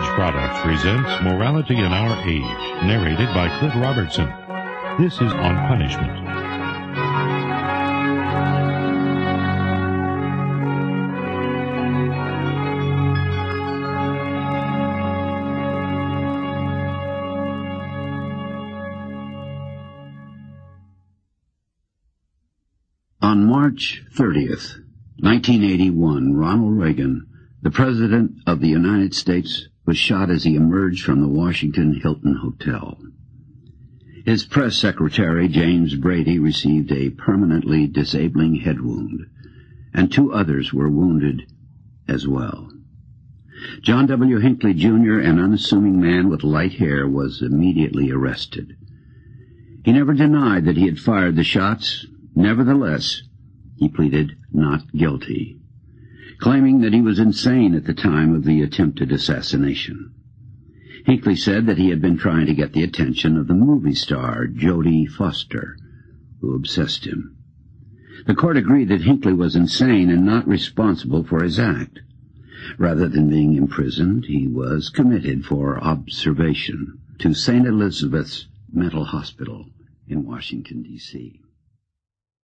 Age Products presents Morality in Our Age, narrated by Cliff Robertson. This is On Punishment. On March 30th, 1981, Ronald Reagan, the President of the United States, was shot as he emerged from the Washington Hilton Hotel. His press secretary, James Brady, received a permanently disabling head wound, and 2 others were wounded as well. John W. Hinckley, Jr., an unassuming man with light hair, was immediately arrested. He never denied that he had fired the shots. Nevertheless, he pleaded not guilty, claiming that he was insane at the time of the attempted assassination. Hinckley said that he had been trying to get the attention of the movie star Jodie Foster, who obsessed him. The court agreed that Hinckley was insane and not responsible for his act. Rather than being imprisoned, he was committed for observation to St. Elizabeth's Mental Hospital in Washington, D.C.